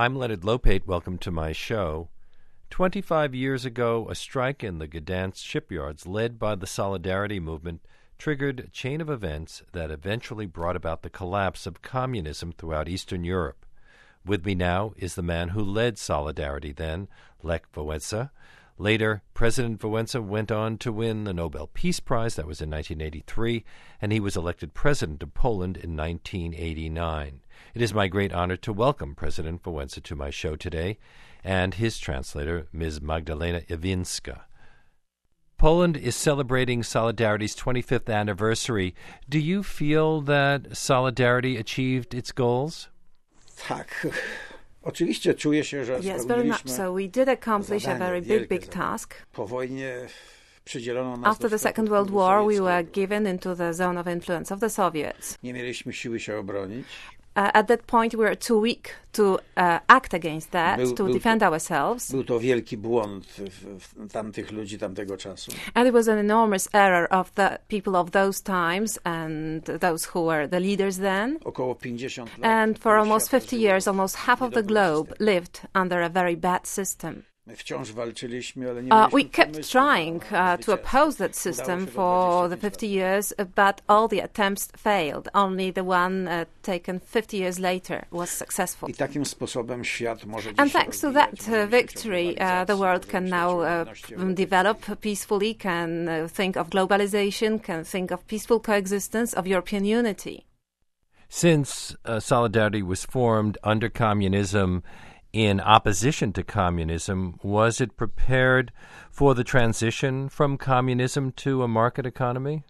I'm Leonard Lopate. Welcome to my show. 25 years ago, a strike in the Gdansk shipyards led by the Solidarity movement triggered a chain of events that eventually brought about the collapse of communism throughout Eastern Europe. With me now is the man who led Solidarity then, Lech Wałęsa. Later, President Wałęsa went on to win the Nobel Peace Prize. That was in 1983, and he was elected president of Poland in 1989. It is my great honor to welcome President Wałęsa to my show today, and his translator, Ms. Magdalena Iwinska. Poland is celebrating Solidarity's 25th anniversary. Do you feel that Solidarity achieved its goals? Tak. Oczywiście czuję się, że Yes, very much so. We did accomplish a very big task. Po wojnie przydzielono nas After the Second World War, we were given into the zone of influence of the Soviets. Nie mieliśmy siły się obronić. At that point, we were too weak to act against that, to defend ourselves. Był to wielki błąd tamtych ludzi tamtego czasu. And it was an enormous error of the people of those times and those who were the leaders then. Około 50 lat. And for almost 50 years, almost half of the globe lived under a very bad system. Wciąż walczyliśmy, ale nie mieliśmy we kept trying to oppose that system for the 50 years, but all the attempts failed. Only the one taken 50 years later was successful. I takim sposobem świat może And thanks to that victory, the world can now develop peacefully, can think of globalization, can think of peaceful coexistence, of European unity. Since Solidarity was formed under communism, in opposition to communism, was it prepared for the transition from communism to a market economy?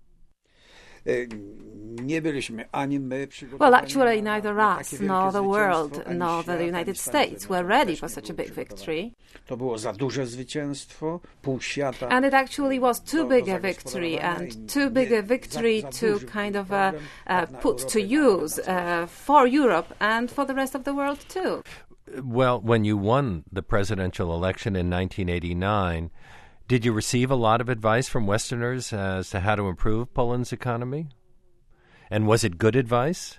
Well, actually, neither us, nor the world, nor the United States were ready for such a big victory. And it actually was too big a victory, and too big a victory to kind of put to use for Europe and for the rest of the world too. Well, when you won the presidential election in 1989, did you receive a lot of advice from Westerners as to how to improve Poland's economy? And was it good advice?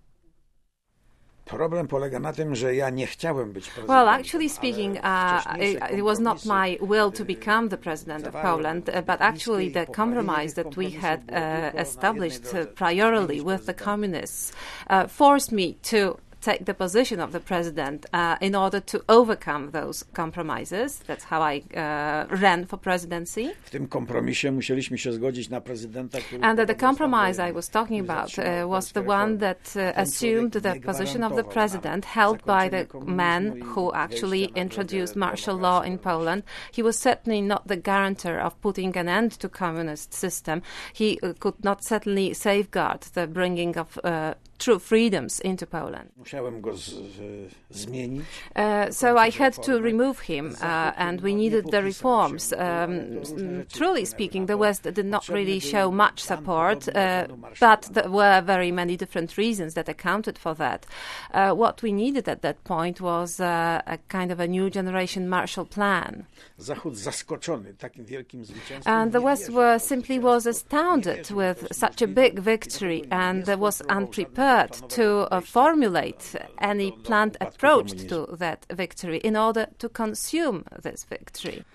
Well, actually speaking, it was not my will to become the president of Poland, but actually the compromise that we had established priorly with the communists forced me to take the position of the president in order to overcome those compromises. That's how I ran for presidency. And the compromise I was talking about was the one that assumed the position of the president held by the man who actually introduced martial law in Poland. He was certainly not the guarantor of putting an end to communist system. He could not certainly safeguard the bringing of true freedoms into Poland. So I had to remove him, and we needed the reforms. Truly speaking, the West did not really show much support, but there were very many different reasons that accounted for that. What we needed at that point was a kind of a new generation Marshall Plan. And the West was astounded with such a big victory, and was unprepared to formulate any planned approach to that victory in order to consume this victory.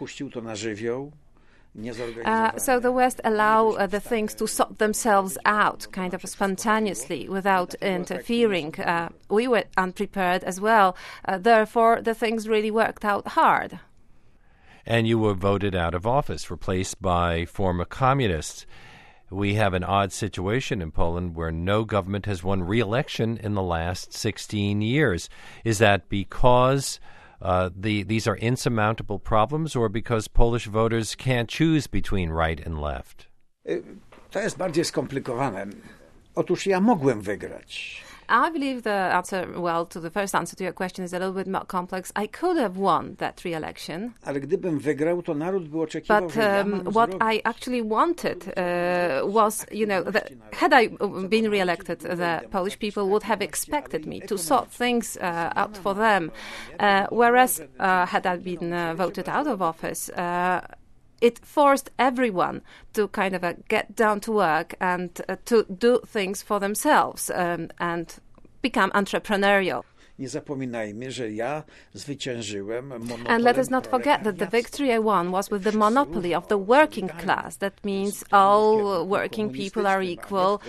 So the West allow the things to sort themselves out kind of spontaneously without interfering. We were unprepared as well. Therefore, the things really worked out hard. And you were voted out of office, replaced by former communists. We have an odd situation in Poland where no government has won re-election in the last 16 years. Is that because these are insurmountable problems, or because Polish voters can't choose between right and left? To jest bardziej skomplikowane. Otóż ja mogłem wygrać. I believe the answer, to the first answer to your question is a little bit more complex. I could have won that re-election. Ale gdybym wygrał, to naród by oczekiwał, but what I actually wanted was, that had I been re-elected, the Polish people would have expected me to sort things out for them. Whereas had I been voted out of office, it forced everyone to kind of get down to work and to do things for themselves and become entrepreneurial. Nie zapominajmy, że ja zwyciężyłem monopolem. And let us not forget that the victory I won was with the monopoly of the working class. That means all working people are equal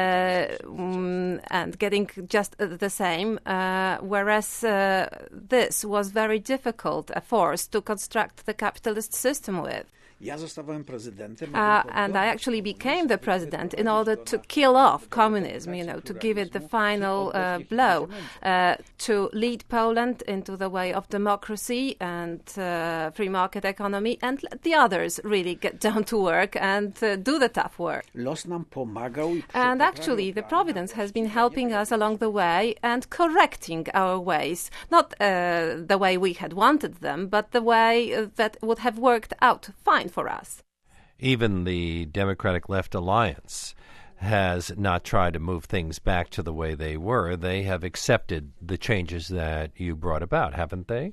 and getting just the same, whereas this was very difficult, a force to construct the capitalist system with. Ja zostałem prezydentem. And I actually became the president in order to kill off communism, to give it the final blow, to lead Poland into the way of democracy and free market economy, and let the others really get down to work and do the tough work. Los nam pomagał i And actually, the Providence has been helping us along the way and correcting our ways. Not the way we had wanted them, but the way that would have worked out fine for us. Even the Democratic Left Alliance has not tried to move things back to the way they were. They have accepted the changes that you brought about, haven't they?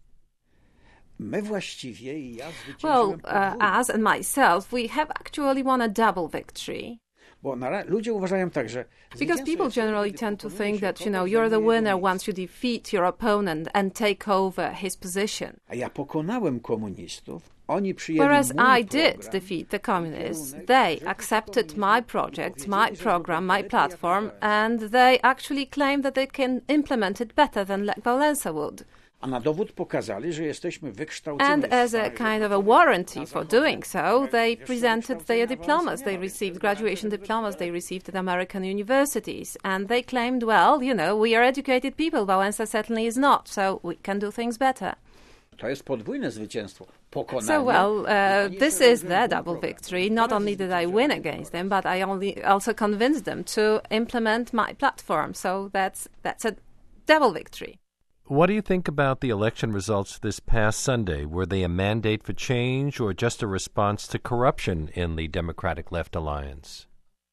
My właściwie i ja Well, zwyciężyłem us and myself, we have actually won a double victory. Bo ludzie uważają tak, że Because people generally tend to think that, you're the winner once you defeat your opponent and take over his position. A ja pokonałem komunistów. Oni przyjęli Whereas mój I did program. defeat the communists, they accepted my project, my program, my platform, and they actually claim that they can implement it better than Lech Wałęsa would. A na dowód pokazali, że jesteśmy wykształceni. And as a kind of a warranty for doing so, they presented their diplomas. They received graduation diplomas they received at American universities. And they claimed, well, we are educated people. Wałęsa certainly is not, so we can do things better. To jest podwójne zwycięstwo. Pokonanie. So, well, this is their double victory. Not only did I win against them, but I also convinced them to implement my platform. So that's a double victory. What do you think about the election results this past Sunday? Were they a mandate for change or just a response to corruption in the Democratic Left Alliance?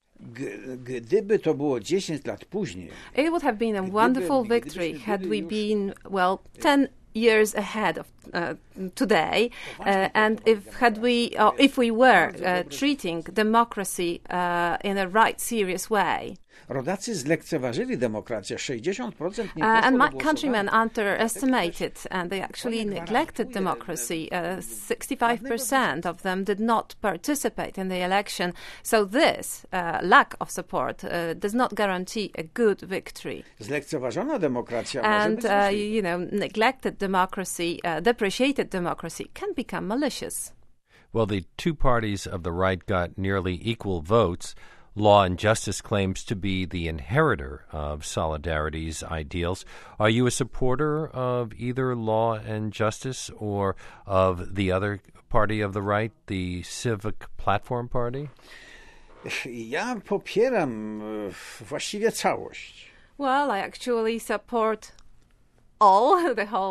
Gdyby to było 10 lat później. It would have been a wonderful victory had we been, 10 years ahead of today, and if we were treating democracy in a right, serious way. Rodacy zlekceważyli demokrację. 60% nie And my poszło do countrymen głosowania. underestimated and they actually neglected democracy. 65% of them did not participate in the election. So this lack of support does not guarantee a good victory. Zlekceważona demokracja może And, być złośliwa. neglected democracy, depreciated democracy can become malicious. Well, the two parties of the right got nearly equal votes. Law and Justice claims to be the inheritor of Solidarity's ideals. Are you a supporter of either Law and Justice or of the other party of the right, the Civic Platform Party? Ja popieram właściwie całość. Well, I actually support all,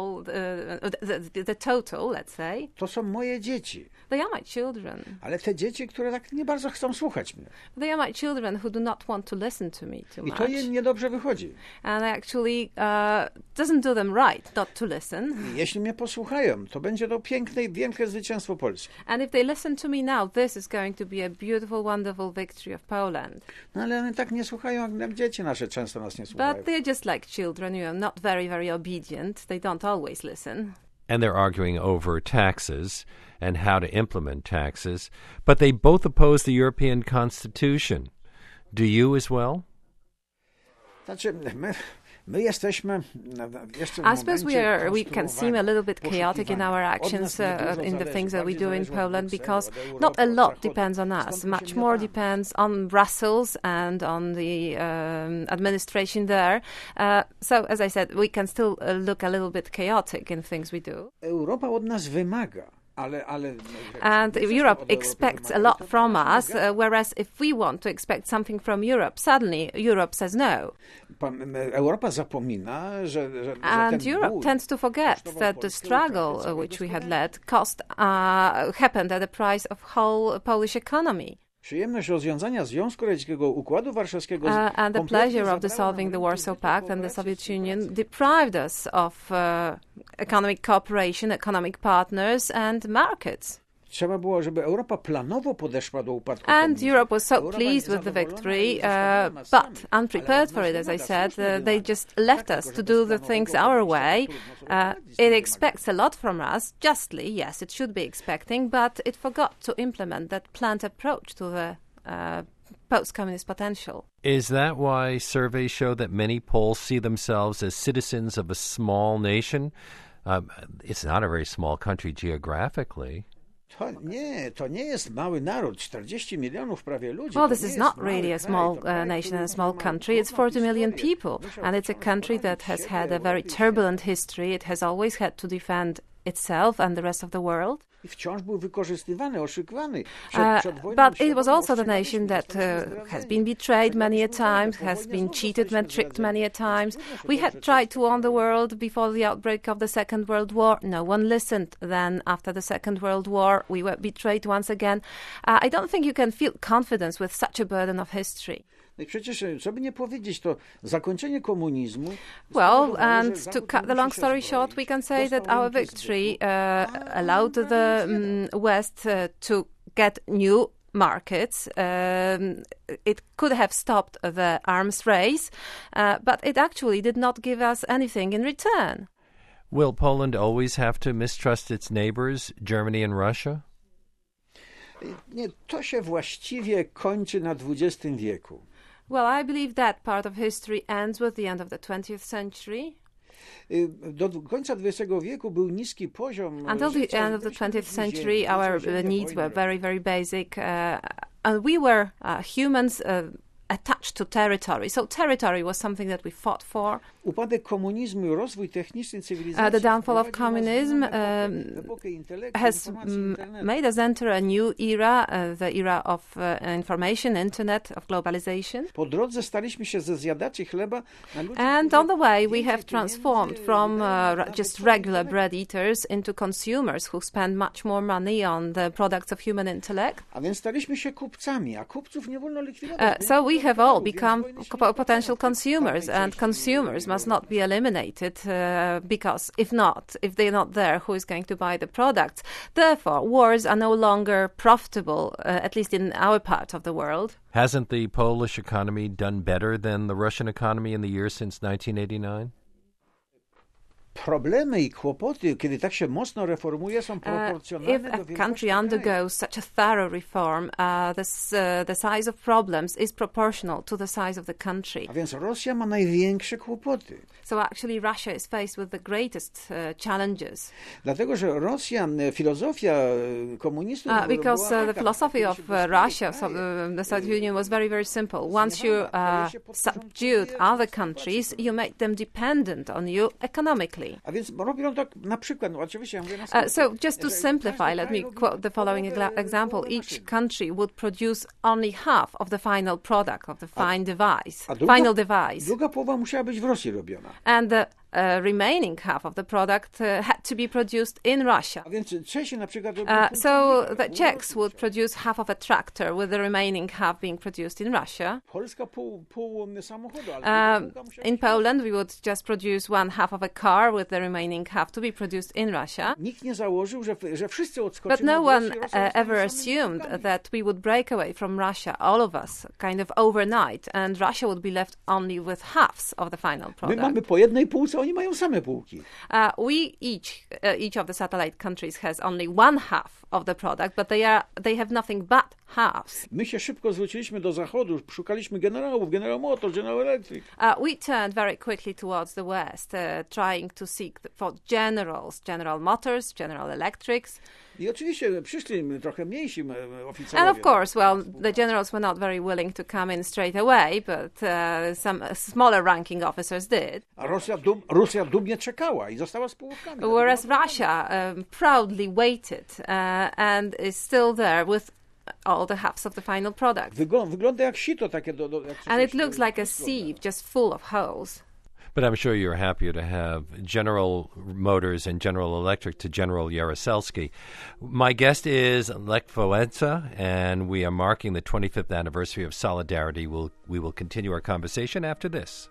the total, let's say. To są moje dzieci. They are my children. Ale te dzieci, które tak nie bardzo chcą słuchać mnie. They are my children who do not want to listen to me too I much. to im niedobrze wychodzi. And it actually doesn't do them right not to listen. I jeśli mnie posłuchają, to będzie to piękne i wielkie zwycięstwo Polski. And if they listen to me now, this is going to be a beautiful, wonderful victory of Poland. No ale one tak nie słuchają, jak dzieci nasze często nas nie słuchają. But they're just like children, not very, very obedient. They don't always listen. And they're arguing over taxes and how to implement taxes. But they both oppose the European Constitution. Do you as well? Znaczy, my jesteśmy jeszcze w I suppose we can seem a little bit chaotic in our actions, in the things that we do in Poland, because not a lot depends on us. Much more depends on Brussels and on the administration there. So, as I said, we can still look a little bit chaotic in things we do. Europa od nas wymaga. And Europe expects a lot from us, whereas if we want to expect something from Europe, suddenly Europe says no. Europa zapomina, że and Europe tends to forget that the struggle which we had led happened at the price of whole Polish economy. Przyjemność rozwiązania Związku Radzieckiego, Układu Warszawskiego and the pleasure of dissolving the Warsaw Pact and the Soviet Union deprived us of economic cooperation, economic partners and markets. Trzeba było, żeby Europa planowo podeszła do upadku And komunizmu. Europe was so pleased with the victory, but unprepared for it, as I said. They just left us to do the things our way. It expects a lot from us, justly, yes, it should be expecting, but it forgot to implement that planned approach to the post-communist potential. Is that why surveys show that many Poles see themselves as citizens of a small nation? It's not a very small country geographically. To nie jest mały naród, 40 milionów prawie ludzi. Well, this is not really a small nation and a small country. It's 40 million people, and it's a country that has had a very turbulent history. It has always had to defend itself and the rest of the world. Wciąż był wykorzystywany, oszukywany. But it was also the nation that has been betrayed many a times, has been cheated and tricked many a times. We had tried to own the world before the outbreak of the Second World War. No one listened. Then, after the Second World War, we were betrayed once again. I don't think you can feel confidence with such a burden of history. No i przecież, co by nie powiedzieć, to zakończenie komunizmu... Well, and to cut the long story short, we can say that our victory allowed the West to get new markets. It could have stopped the arms race, but it actually did not give us anything in return. Will Poland always have to mistrust its neighbors, Germany and Russia? Nie, to się właściwie kończy na XX wieku. Well, I believe that part of history ends with the end of the 20th century. Do końca XX wieku był niski poziom... Until the end of the 20th century, our needs were very, very basic. And we were humans attached to territory. So territory was something that we fought for. Upadek komunizmu i rozwój techniczny cywilizacji... The downfall of communism has made us enter a new era, the era of information, internet, of globalization. Po drodze staliśmy się ze zjadaczy chleba na ludzi, and on the way we have transformed from just regular bread eaters into consumers who spend much more money on the products of human intellect. A więc staliśmy się kupcami, a kupców nie wolno likwidować. So we have all become potential consumers, and consumers must not be eliminated because if they're not there, who is going to buy the products? Therefore, wars are no longer profitable, at least in our part of the world. Hasn't the Polish economy done better than the Russian economy in the years since 1989? Problemy i kłopoty, kiedy tak się mocno reformuje, są proporcjonalne do wielkości. If a country undergoes such a thorough reform, the size of problems is proportional to the size of the country. A więc Rosja ma największe kłopoty. So actually Russia is faced with the greatest challenges. Dlatego, że Rosja, filozofia komunistów... Because the philosophy of Russia, the Soviet Union, was very, very simple. Once you subdued other countries, you made them dependent on you economically. A więc robią tak na przykład, oczywiście, so just to simplify, let me quote the following example. Each country would produce only half of the final product, of the final device. Druga połowa musiała być w Rosji robiona. And the remaining half of the product had to be produced in Russia. A więc Czesi na przykład so the Czechs would produce half of a tractor, with the remaining half being produced in Russia. Polska pół samochodu, in Poland, we would just produce one half of a car, with the remaining half to be produced in Russia. Nikt nie założył, że wszyscy odskoczymy. But no one ever assumed that we would break away from Russia, all of us, kind of overnight, and Russia would be left only with halves of the final product. My mamy po jednej półce, oni mają same półki. Each of the satellite countries has only one half of the product, but they have nothing but halves. My się szybko zwróciliśmy do zachodu, szukaliśmy generałów, General Motors, General Electric. We turned very quickly towards the West, trying to seek for generals, General Motors, General Electrics. I oczywiście przyszli trochę mniejsi oficerowie. And of course, well, the generals were not very willing to come in straight away, but some smaller ranking officers did. A Rosja dumnie czekała i została z połówkami. Whereas Russia proudly waited and is still there with all the halves of the final product. Wygląda jak sito takie and it looks like a sieve just full of holes. But I'm sure you're happier to have General Motors and General Electric to General Jaruzelski. My guest is Lech Wałęsa, and we are marking the 25th anniversary of Solidarity. We will continue our conversation after this.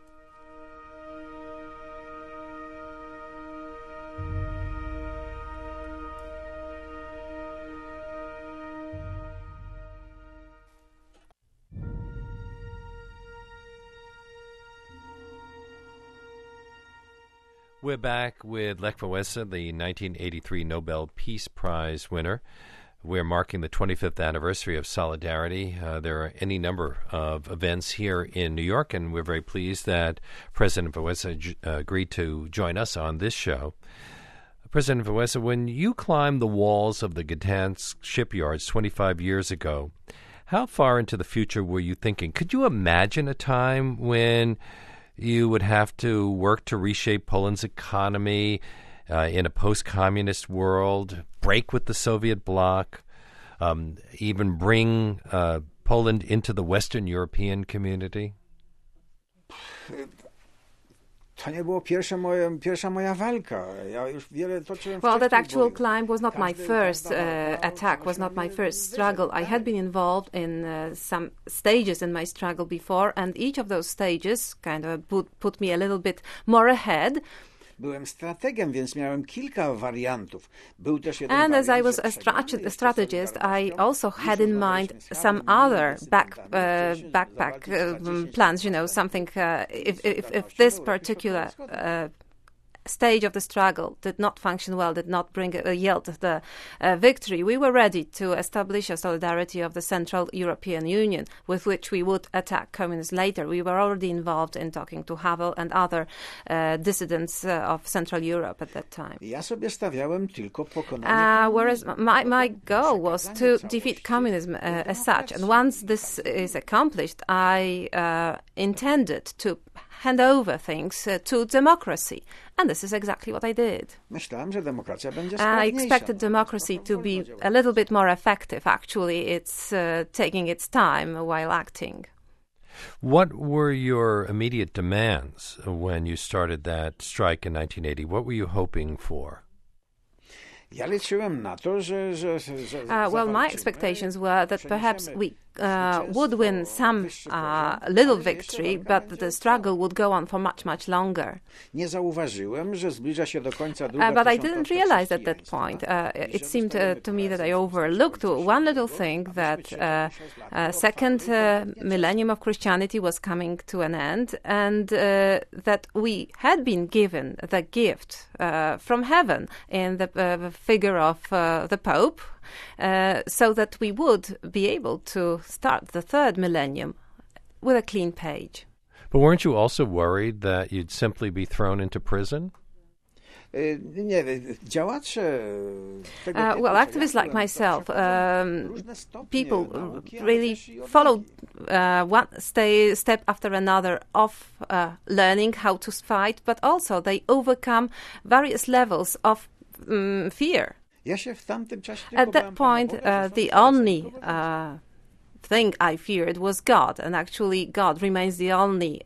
We're back with Lech Wałęsa, the 1983 Nobel Peace Prize winner. We're marking the 25th anniversary of Solidarity. There are any number of events here in New York, and we're very pleased that President Wałęsa agreed to join us on this show. President Wałęsa, when you climbed the walls of the Gdansk shipyards 25 years ago, how far into the future were you thinking? Could you imagine a time when you would have to work to reshape Poland's economy in a post-communist world, break with the Soviet bloc, even bring Poland into the Western European community? Well, that actual climb was not my first attack, was not my first struggle. I had been involved in some stages in my struggle before, and each of those stages kind of put me a little bit more ahead. Byłem strategiem, więc miałem kilka wariantów. Był też jeden And as I wariant, was a strategist, I also had in mind some other backpack plans, you know, something, if this particular stage of the struggle did not function well, did not yield the victory, we were ready to establish a solidarity of the Central European Union with which we would attack communists later. We were already involved in talking to Havel and other dissidents of Central Europe at that time. Ja sobie stawiałem tylko pokonanie whereas my goal was to defeat communism as such. And once this is accomplished, I intended to hand over things to democracy. And this is exactly what I did. Myślałem, że demokracja będzie I sprawniejsza. expected democracy to be a little bit more effective. Actually, it's taking its time while acting. What were your immediate demands when you started that strike in 1980? What were you hoping for? Ja liczyłem na to, że well, my expectations were that perhaps we would win some little victory, but the struggle would go on for much, much longer. Nie zauważyłem, że zbliża się do końca druga but I didn't realize at that point. It seemed to me that I overlooked one little thing, that second millennium of Christianity was coming to an end, and that we had been given the gift from heaven in the figure of the Pope, so that we would be able to start the third millennium with a clean page. But weren't you also worried that you'd simply be thrown into prison? Nie, działacze well, activists like myself, people really followed one step after another of learning how to fight, but also they overcome various levels of fear. Ja się w tamtym czasie At that point, the only thing I feared was God, and actually God remains the only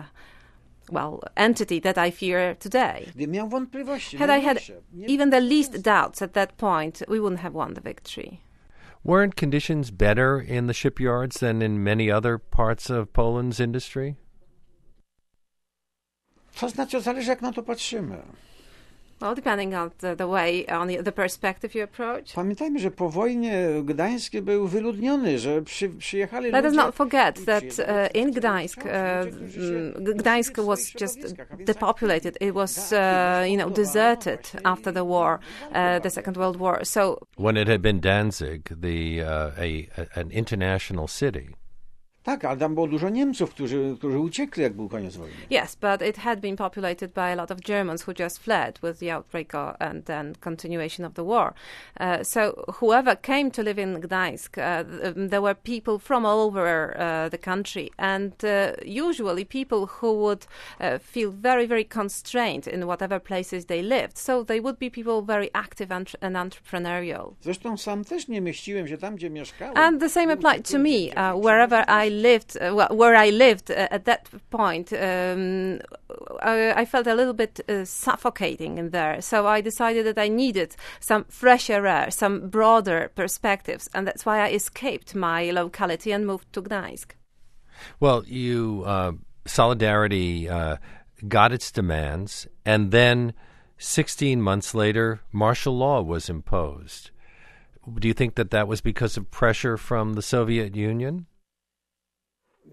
entity that I fear today. Miałem wątpliwości. Had I had even the least doubts at that point, we wouldn't have won the victory. Weren't conditions better in the shipyards than in many other parts of Poland's industry? To znaczy, zależy jak na to patrzymy. Well, depending on the way, on the perspective you approach. Pamiętajmy, że po wojnie Gdańsk był wyludniony, że przyjechali ludzie. Let us not forget that in Gdańsk, Gdańsk was just depopulated. It was, deserted after the war, the Second World War. So when it had been Danzig, an international city. Tak, ale tam było dużo Niemców, którzy uciekli, jak był koniec wojny. Yes, but it had been populated by a lot of Germans who just fled with the outbreak and then continuation of the war. So whoever came to live in Gdańsk, there were people from all over the country, and usually people who would feel very, very constrained in whatever places they lived. So they would be people very active and entrepreneurial. Zresztą sam też nie mieściłem się tam, gdzie mieszkałem. And the same applied to me. Wherever where I lived at that point, I felt a little bit suffocating in there. So I decided that I needed some fresher air, some broader perspectives, and that's why I escaped my locality and moved to Gdańsk. Well, Solidarity got its demands, and then 16 months later, martial law was imposed. Do you think that was because of pressure from the Soviet Union?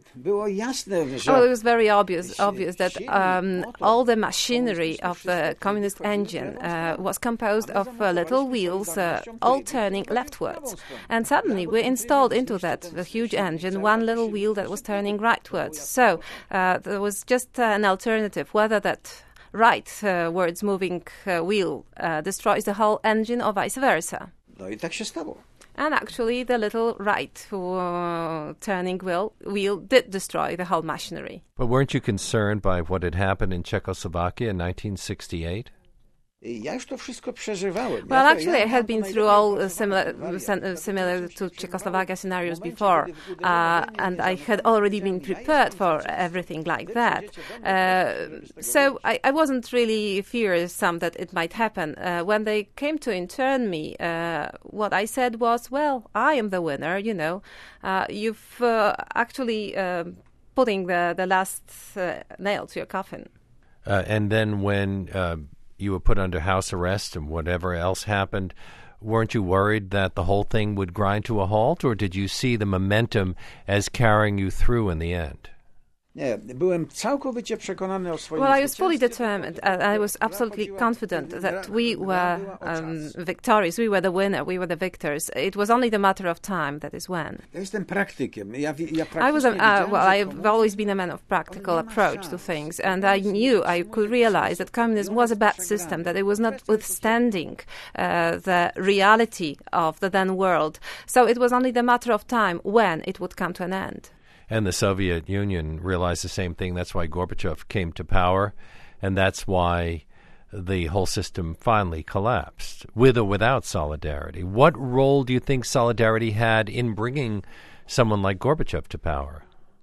Było jasne, że Well, it was very obvious that all the machinery of the communist engine was composed of little wheels, all turning leftwards. And suddenly we installed into that huge engine one little wheel that was turning rightwards. So there was just an alternative, whether that rightwards moving wheel destroys the whole engine or vice versa. No i tak się stało. And actually, the little right turning wheel did destroy the whole machinery. But weren't you concerned by what had happened in Czechoslovakia in 1968? Ja już to wszystko przeżywałem. Well, actually, I had been through all similar to Czechoslovakia scenarios before, and I had already been prepared for everything like that. So I wasn't really fearsome that it might happen. When they came to intern me, what I said was, well, I am the winner, you know. You've actually putting the last nail to your coffin. And then when you were put under house arrest and whatever else happened, weren't you worried that the whole thing would grind to a halt, or did you see the momentum as carrying you through in the end? Nie, byłem całkowicie przekonany o swoim Well, I was fully determined. I was absolutely confident that we were victorious. We were the winner. We were the victors. It was only the matter of time, that is when. Ja jestem praktykiem. I've always been a man of practical approach to things, and I knew I could realize that communism was a bad system, that it was not withstanding the reality of the then world. So it was only the matter of time when it would come to an end. And the Soviet Union realized the same thing. That's why Gorbachev came to power, and that's why the whole system finally collapsed, with or without solidarity. What role do you think solidarity had in bringing someone like Gorbachev to power?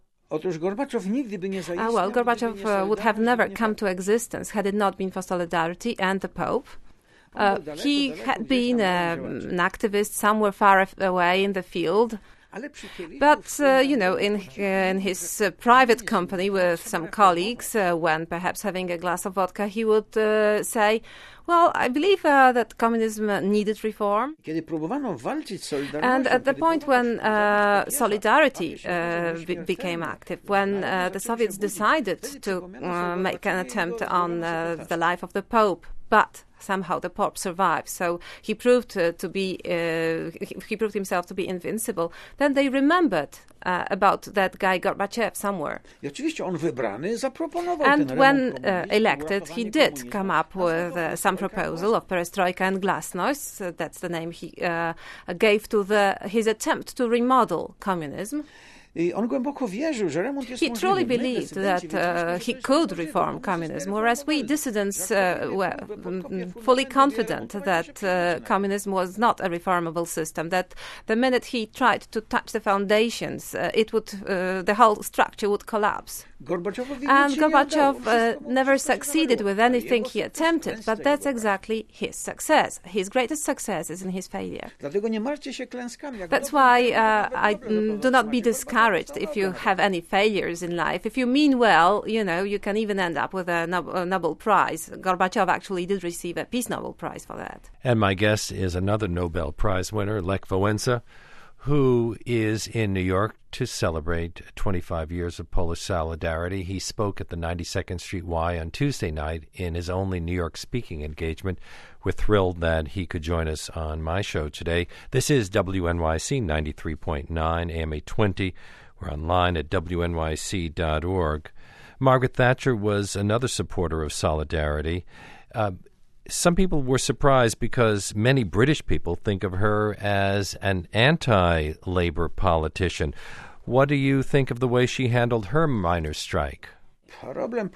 Gorbachev would have never come to existence had it not been for solidarity and the Pope. He had been an activist somewhere far away in the field. But, in his private company with some colleagues, when perhaps having a glass of vodka, he would say, well, I believe that communism needed reform. And at the point when solidarity became active, when the Soviets decided to make an attempt on the life of the Pope, but somehow the Pope survived, so he proved himself to be invincible. Then they remembered about that guy Gorbachev somewhere. And when elected, he did come up with some proposal of perestroika and glasnost. That's the name he gave to his attempt to remodel communism. He truly believed that he could reform communism, whereas we dissidents were fully confident that communism was not a reformable system, that the minute he tried to touch the foundations, the whole structure would collapse. And Gorbachev never succeeded with anything he attempted, but that's exactly his success. His greatest success is in his failure. That's why I do not be discouraged if you have any failures in life. If you mean well, you can even end up with a Nobel Prize. Gorbachev actually did receive a Peace Nobel Prize for that. And my guest is another Nobel Prize winner, Lech Wałęsa, who is in New York to celebrate 25 years of Polish solidarity. He spoke at the 92nd Street Y on Tuesday night in his only New York speaking engagement. We're thrilled that he could join us on my show today. This is WNYC 93.9 AM 820. We're online at wnyc.org. Margaret Thatcher was another supporter of solidarity. Some people were surprised because many British people think of her as an anti-Labour politician. What do you think of the way she handled her miners' strike? Well, the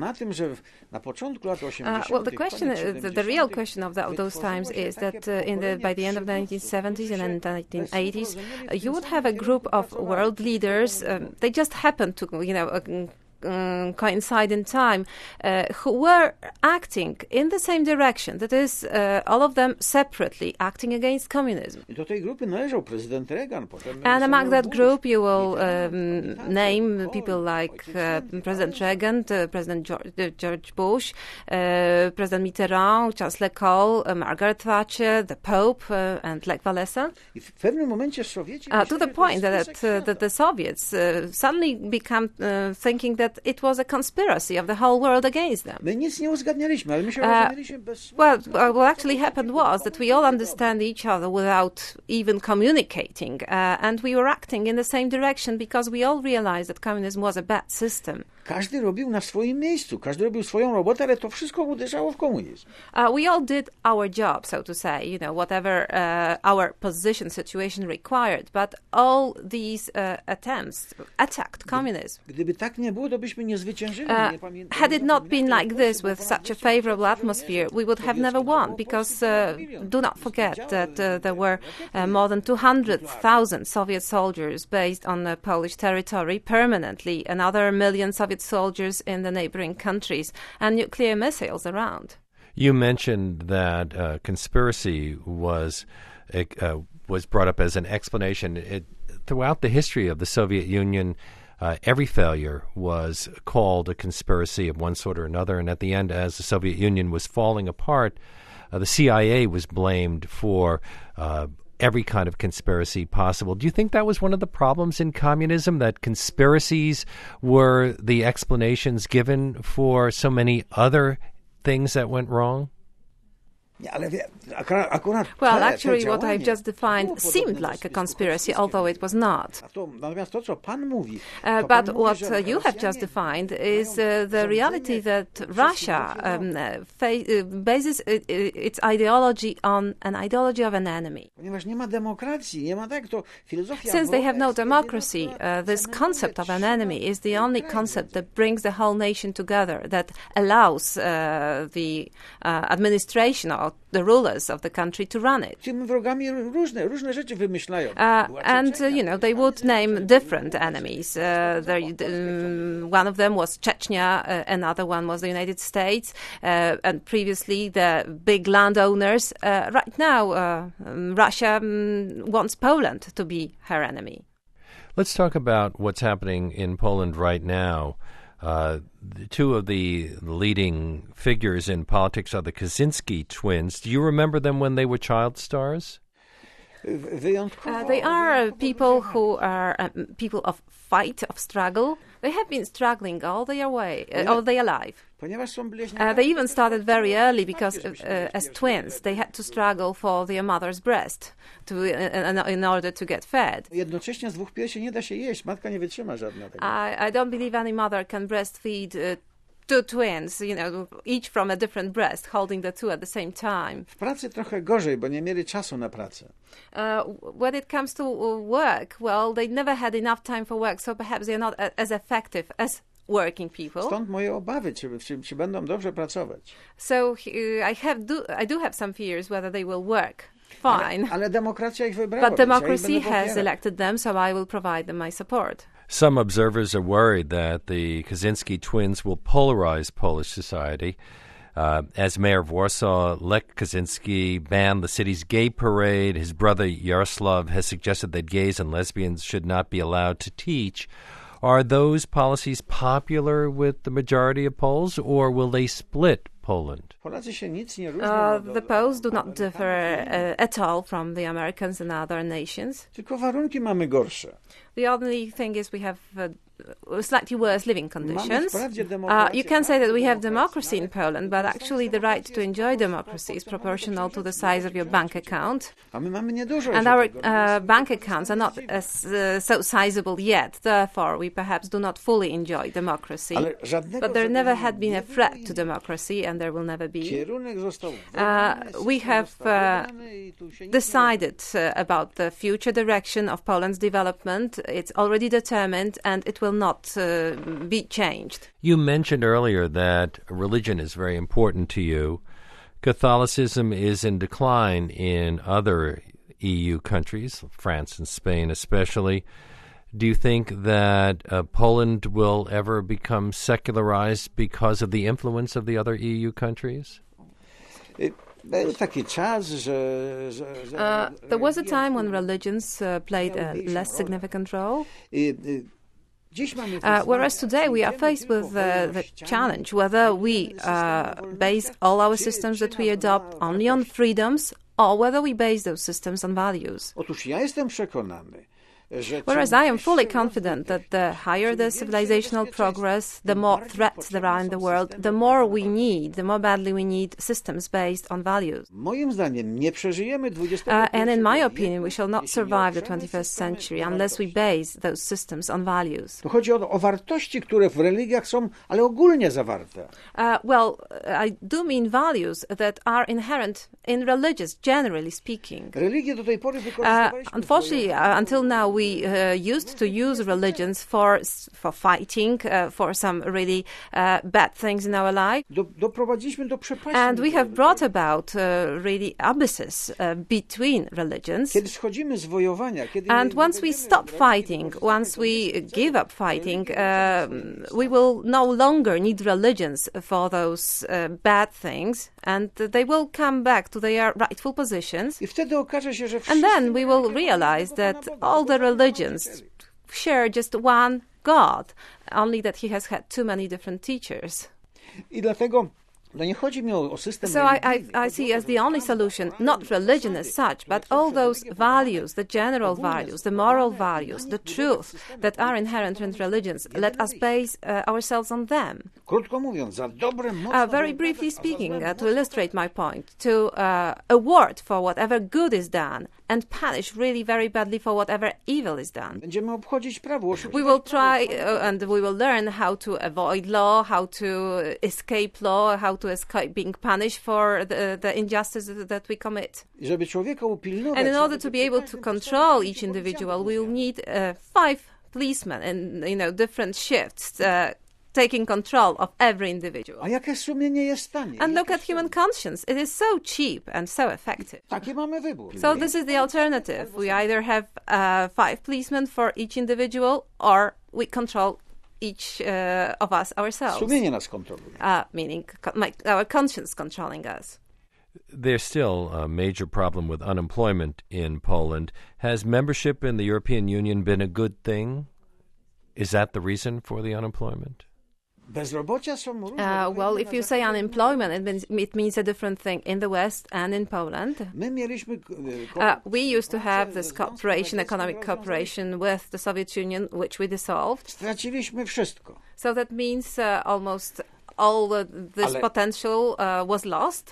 real question of those times is that by the end of the 1970s and the 1980s, you would have a group of world leaders. They just happened to, coincide in time, who were acting in the same direction, that is, all of them separately acting against communism. I do tej grupy należał prezydent Reagan. And among that group you will name people like President Reagan, President George Bush, President Mitterrand, Chancellor Kohl, Margaret Thatcher, the Pope, and Lech Walesa. To the point that the Soviets suddenly become thinking that it was a conspiracy of the whole world against them. What actually happened was that we all understand each other without even communicating, and we were acting in the same direction because we all realized that communism was a bad system. Każdy robił na swoim miejscu, każdy robił swoją robotę, ale to wszystko uderzało w komunizm. We all did our job, so to say, whatever our position, situation required, but all these attempts attacked communism. Gdyby tak nie było, to byśmy nie zwyciężyli. Had it not been like this, with such a favorable atmosphere, we would have never won, because do not forget that there were more than 200,000 Soviet soldiers based on Polish territory permanently, another million Soviet soldiers in the neighboring countries, and nuclear missiles around. You mentioned that conspiracy was brought up as an explanation. Throughout the history of the Soviet Union, every failure was called a conspiracy of one sort or another, and at the end, as the Soviet Union was falling apart, the CIA was blamed for every kind of conspiracy possible. Do you think that was one of the problems in communism, that conspiracies were the explanations given for so many other things that went wrong? Well, actually, what I've just defined seemed like a conspiracy, although it was not. But what you have just defined is the reality that Russia bases its ideology on an ideology of an enemy. Since they have no democracy, this concept of an enemy is the only concept that brings the whole nation together, that allows the administration or the rulers of the country to run it. And, they would name different enemies. One of them was Chechnya, another one was the United States, and previously the big landowners. Right now, Russia wants Poland to be her enemy. Let's talk about what's happening in Poland right now. Two of the leading figures in politics are the Kaczynski twins. Do you remember them when they were child stars? They are people who are people of fight, of struggle. They have been struggling all their life. They even started very early because, as twins, they had to struggle for their mother's breast in order to get fed. I don't believe any mother can breastfeed two twins, each from a different breast, holding the two at the same time. When it comes to work, well, they never had enough time for work, so perhaps they're not as effective as working people. Stąd moje obawy, czy będą dobrze pracować. So I do have some fears whether they will work fine. Ale demokracja ich wybrała. But democracy has elected them, so I will provide them my support. Some observers are worried that the Kaczynski twins will polarize Polish society. As mayor of Warsaw, Lech Kaczynski banned the city's gay parade. His brother Yaroslav has suggested that gays and lesbians should not be allowed to teach. Are those policies popular with the majority of Poles, or will they split Poland? The Poles do not differ at all from the Americans and other nations. Tylko warunki mamy gorsze. The only thing is we have slightly worse living conditions. You can say that we have democracy in Poland, but actually the right to enjoy democracy is proportional to the size of your bank account. And our bank accounts are not so sizable yet. Therefore, we perhaps do not fully enjoy democracy. But there never had been a threat to democracy, and there will never be. We have decided about the future direction of Poland's development. It's already determined, and it will not be changed. You mentioned earlier that religion is very important to you. Catholicism is in decline in other EU countries, France and Spain especially. Do you think that Poland will ever become secularized because of the influence of the other EU countries? There was a time when religions played a less significant role. Whereas today we are faced with the challenge whether we base all our systems that we adopt only on freedoms or whether we base those systems on values. Whereas I am fully confident that the higher the civilizational progress, the more threats there are in the world, the more badly we need systems based on values. And in my opinion, we shall not survive the 21st century unless we base those systems on values. Well, I do mean values that are inherent in religious, generally speaking. Unfortunately, until now, we used to use religions for fighting, for some really bad things in our life. And we have brought about really abysses between religions. And once we stop fighting, once we give up fighting, we will no longer need religions for those bad things, and they will come back to their rightful positions. And then we will realize that all the religions share just one God, only that he has had too many different teachers. So I see as the only solution, not religion as such, but all those values, the general values, the moral values, the truth that are inherent in religions. Let us base ourselves on them. Very briefly speaking, to illustrate my point, to award for whatever good is done and punish really very badly for whatever evil is done. We will try and we will learn how to avoid law, how to escape law, how to escape being punished for the injustices that we commit. And in order to be able to control each individual, we will need 5 policemen in different shifts, taking control of every individual. And look at human conscience. It is so cheap and so effective. So this is the alternative. We either have 5 policemen for each individual, or we control each of us ourselves. Meaning our conscience controlling us. There's still a major problem with unemployment in Poland. Has membership in the European Union been a good thing? Is that the reason for the unemployment? Well, if you say unemployment, it means a different thing in the West and in Poland. We used to have this economic cooperation with the Soviet Union, which we dissolved. So that means almost all this potential was lost.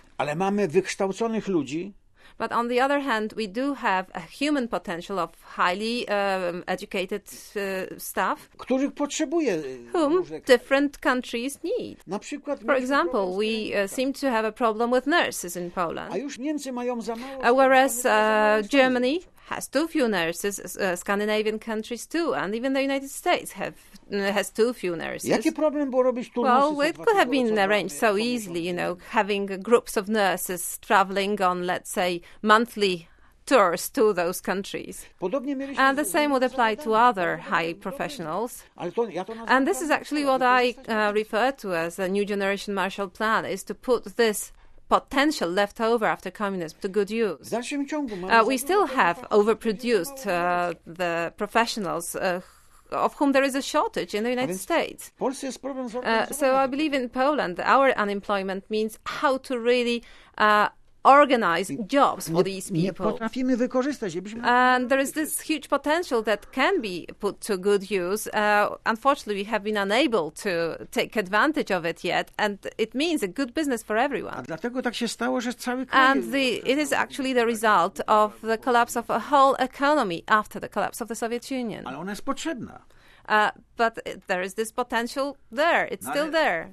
But on the other hand, we do have a human potential of highly educated staff whom different countries need. For example, we seem to have a problem with nurses in Poland, whereas Germany has too few nurses, Scandinavian countries too, and even the United States has too few nurses. Well, it could have been arranged so easily, having groups of nurses traveling on, let's say, monthly tours to those countries. And the same would apply to other high professionals. And this is actually what I refer to as a new generation Marshall Plan, is to put this potential left over after communism to good use. We still have overproduced the professionals of whom there is a shortage in the United States. So I believe in Poland, our unemployment means how to really organize jobs for these people. And there is this huge potential that can be put to good use. Unfortunately, we have been unable to take advantage of it yet, and it means a good business for everyone. And it is actually the result of the collapse of a whole economy after the collapse of the Soviet Union. But there is this potential there. It's still there.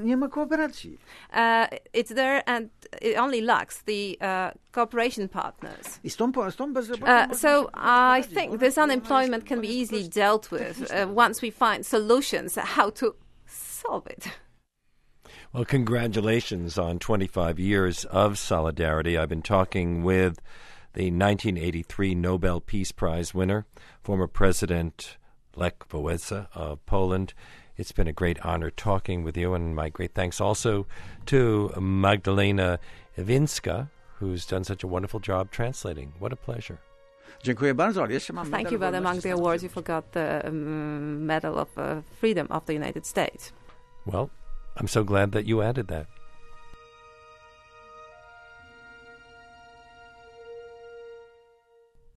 It's there, and it only lacks the cooperation partners. So I think this unemployment can be easily dealt with once we find solutions how to solve it. Well, congratulations on 25 years of solidarity. I've been talking with the 1983 Nobel Peace Prize winner, former President Lech Wałęsa of Poland. It's been a great honor talking with you, and my great thanks also to Magdalena Iwinska, who's done such a wonderful job translating. What a pleasure. Dziękuję bardzo, ale jeszcze mam Thank you, but among the awards you forgot the Medal of Freedom of the United States. Well, I'm so glad that you added that.